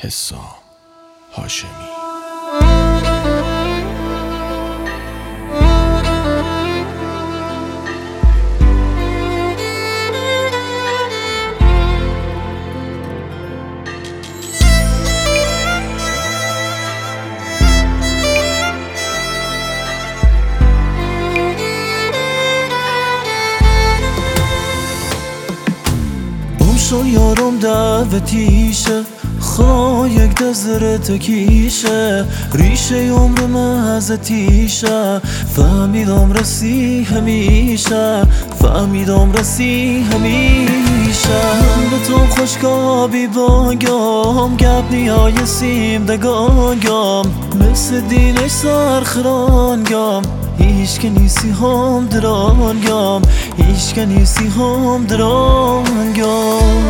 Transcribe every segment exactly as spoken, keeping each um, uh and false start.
حسام هاشمی. شو یارم دعوتیشه خواه یک دزر تکیشه ریشه عمر مهزتیشه فهمیدم رسی همیشه فهمیدم رسی همیشه به تو خوشکابی باگم گپ نیای سیم دگاگم مثل دینش سرخرانگم هیچ که نیستی هم درانگم هیچ که نیستی هم درانگم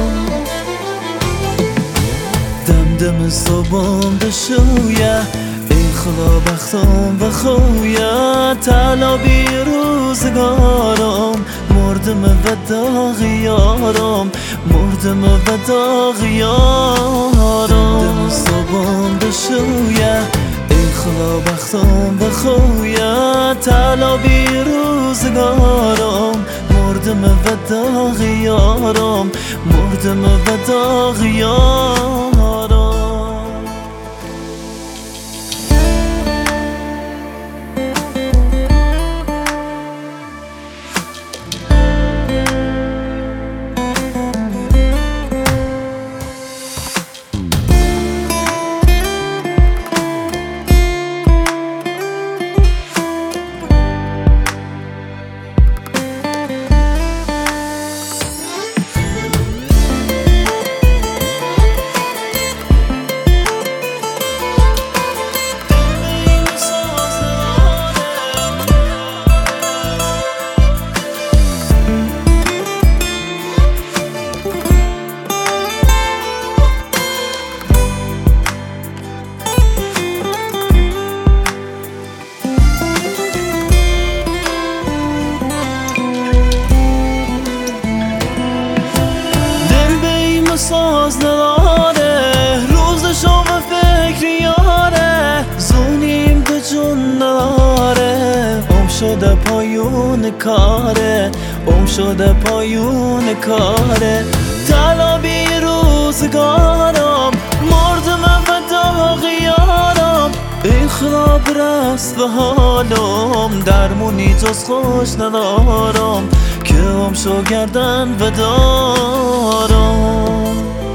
دم دم صبحم بشویه ای خدا بختم بخویه طلبی روزگارم مردم و داغ یارم مردم و داغ یارم دم صبحم بشویه ای خدا بختم بخویه طلبی روزگارم مردم و داغ یارم مردم و داغ یارم ساز نداره روزشو به فکر یاره زونیم به جون نداره ام شده پایون کاره ام شده پایون کاره طلبی روزگارم مردم و داغ یارم ای خدا برست به حالم درمونی جز خوش ندارم که ام شو گردن و دارم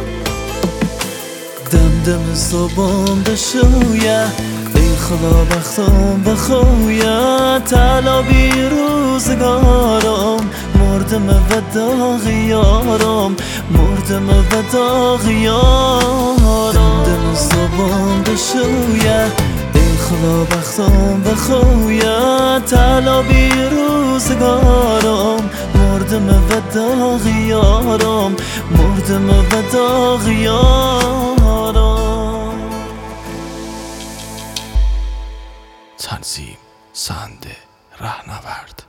دم دم صبحم بشویه ای خدا بختم بخویه طلبی روزگارم مردم و داغ یارم مردم و داغ یارم دم صبحم بشویه ای خدا بختم بخویه طلبی روزگارم مردم و داغ یارم مردم و داغ یارم تنظیم سند رهنورد